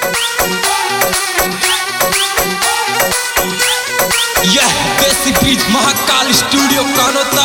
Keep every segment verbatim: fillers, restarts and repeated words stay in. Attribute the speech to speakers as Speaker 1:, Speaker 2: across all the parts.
Speaker 1: यह देसी बीज महाकाल स्टूडियो कानोता।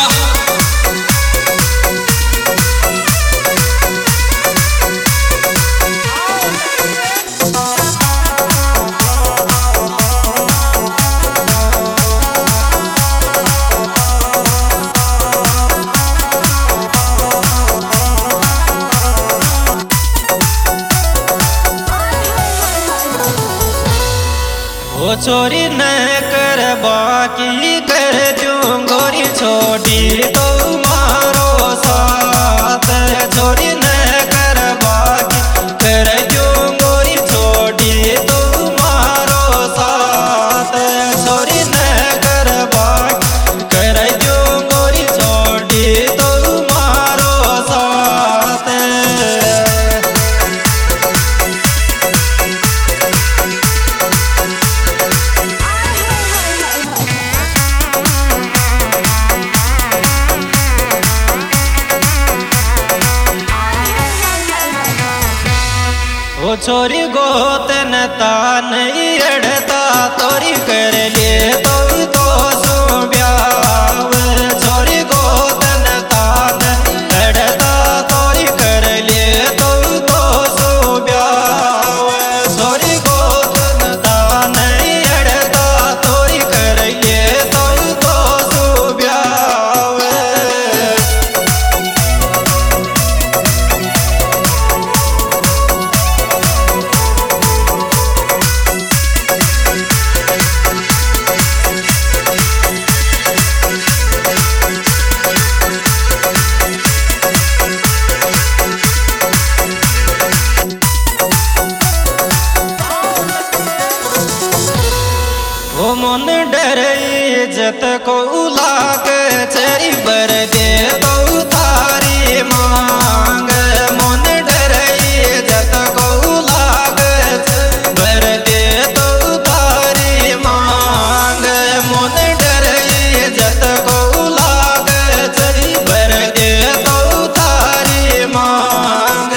Speaker 2: वो चोरी न कर बाकी कर दूं गोरी छोड़ी तो मारो साथ। चोरी न कर बाकी कर दूं गोरी छोड़ी तो मारो साथ। चोरी न कर बाकी कर दूं गोरी छोड़ी तो मारो साथ। वो छोरी गोतन तान अड़ता तोरी कर ले तो तो सो ब्याव। छोरी गोतन तान अड़ता तोरी कर ले तो तो सो ब्याव। छोरी गोतन तान अड़ता तोरी कर ले तो तो सो ब्याव। वो मन डर इज्जत को लाग चरी बर दे तो थारी मांग। मन डर इज्जत को लाग बर दे तो थारी मांग। मन डर इज्जत को लाग चरी बर दे तो थारी मांग।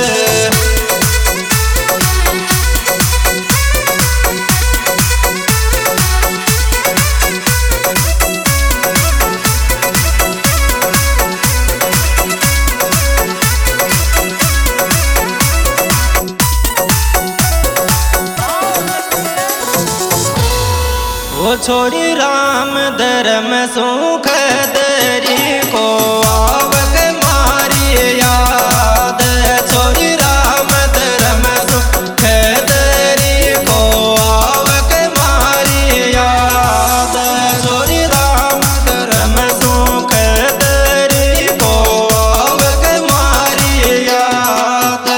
Speaker 2: वो छोरी राम धर्म सुख दरी को आवक मारी याद। छोरी राम धर्म सुख दरी को आवक मारी याद। छोरी राम धर्म सुख दरी को आवक मारी याद।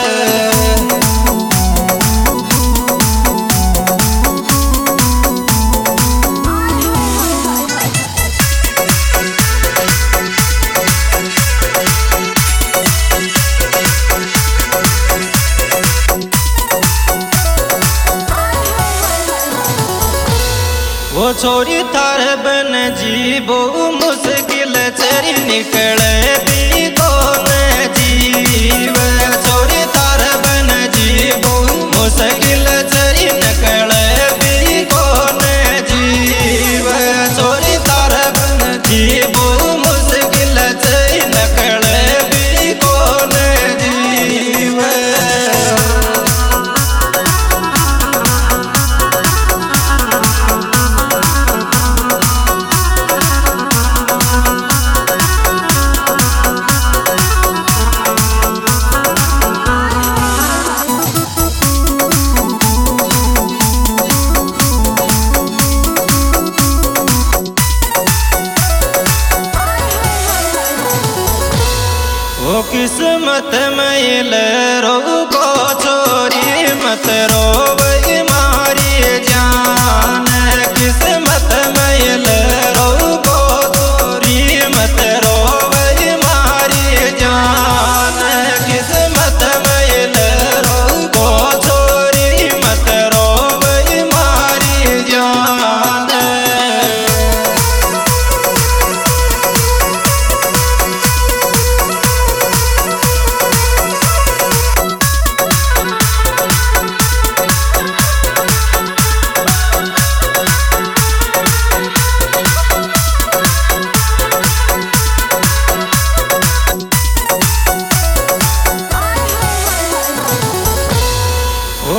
Speaker 2: वो छोरी थार बन जीबो मुश्किल चरी निकले भी कौन जीव। छोरी थार बन जीबो मुश्किल चरी निकले भी कौन जीव। छोरी थार बन जीबो मुश्किल चरी निकले भी कौन जीव।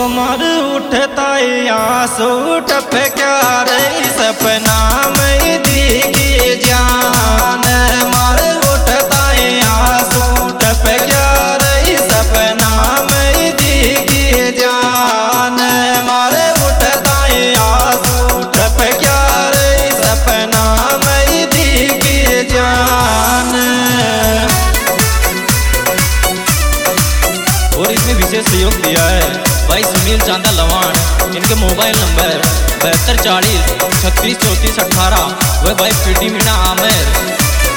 Speaker 2: मर उठता आंसू टप क्या रही सपना में दिखी जान मर उठता आंसू टप क्या रही सपना में दिखी जान मर उठता आंसू टप क्या रही सपना में दिखी जान। और इसमें विशेष सहयोग दिया है भाई सुनील चांदा लवान। इनके मोबाइल नंबर बहत्तर चालीस छत्तीस चौंतीस अठारह। वह भाई पीटी मीना आमिर।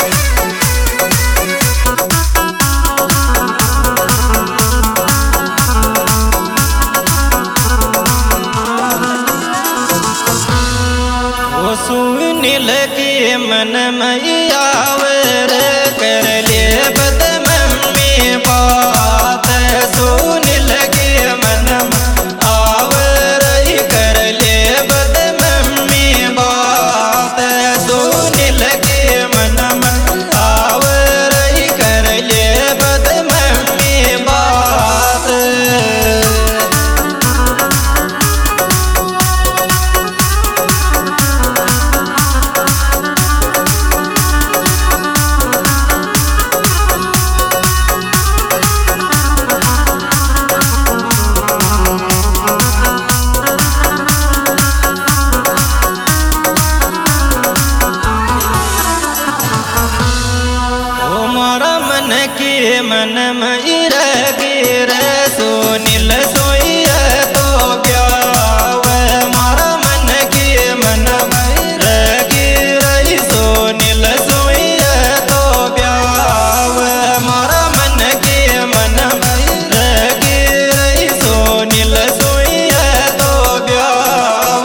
Speaker 2: वो सुनील के मन में आवर कर ले बद मम्मी बात सुनील के मन में आवर कर ले बद मम्मी बात सुनील के मन में आवर कर ले बद मम्मी बात। के मन में गिर सुनील सोई तो ब्याव मारा मन के मन में गिर सुनील सोई तो ब्याव मारा मन के मन में गिर सुनील सोई तो ब्याव।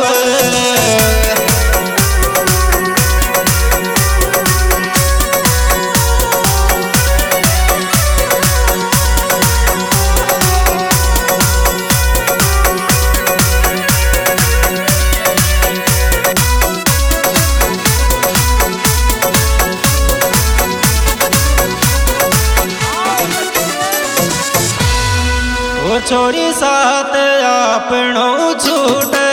Speaker 2: छोरी साथ आपनो छूट